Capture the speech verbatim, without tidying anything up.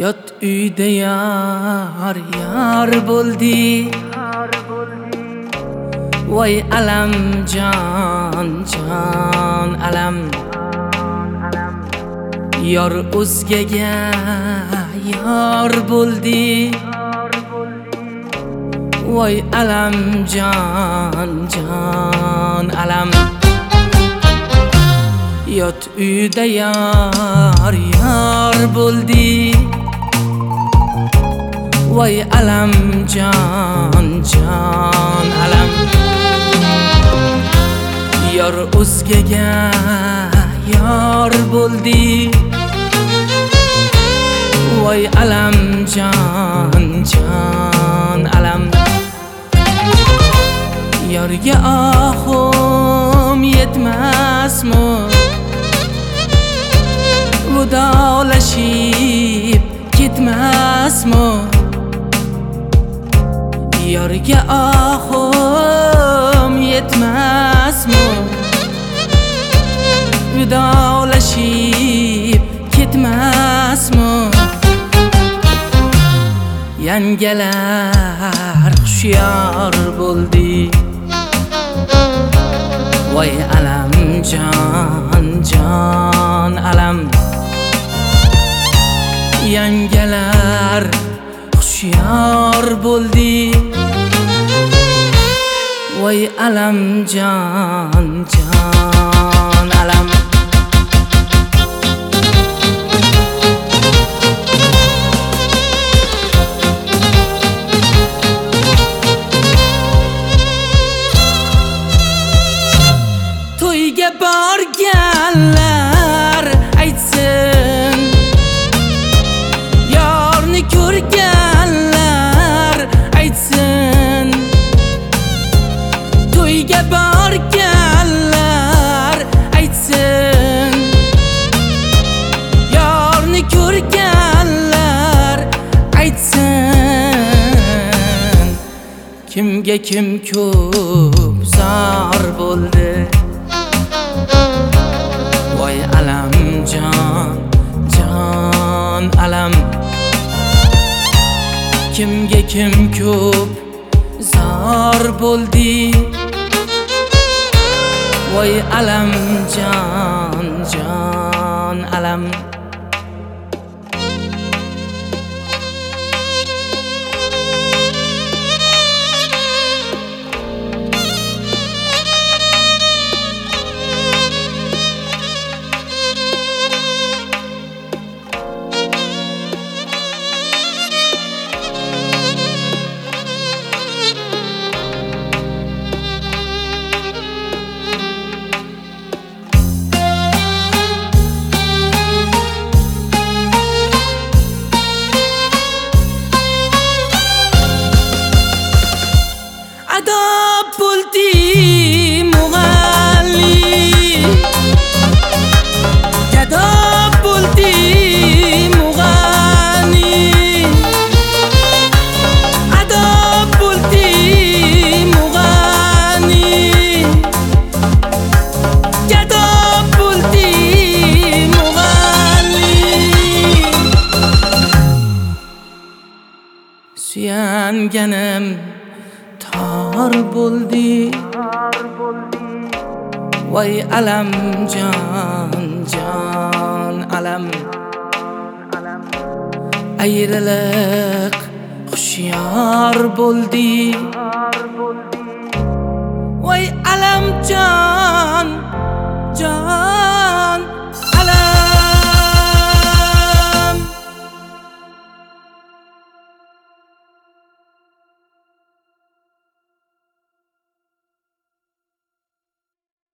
Yot uyda yar yar bo'ldi, voy alam jon jon alam. Yor o'zgaga yor bo'ldi, voy alam jon jon alam. Yot uyda yar yar bo'ldi, voy alam jon jon alam. Yor o'zgaga yor bo'ldi, voy alam jon jon alam. Yorga ahum yetmasmi, vidolashib ketmasmi? Yorga ahum yetmasmi, vidolashib ketmasmi? Yangalar hushyor bo'ldi, voy alam jon jon alam. Yangalar hushyor bo'ldi, voy alam jon jon alam. To'yga borganlar aytsin, yorni ko'rganlar aytsin. To'yga borganlar aytsin, yorni ko'rganlar aytsin. Kimga kim ko'p zor bo'ldi, voy alam jon jon alam. Kimga kim ko'p zor bo'ldi, voy alam jon jon alam. Adob bo'ldi mug'allim, gadob bo'ldi mug'annim. Adob bo'ldi mug'annim, gadob bo'ldi mug'allim. Suyanganim tor bo'ldi, voy alam jon jon alam. Ayriliq hushyor bo'ldi, voy alam jon jon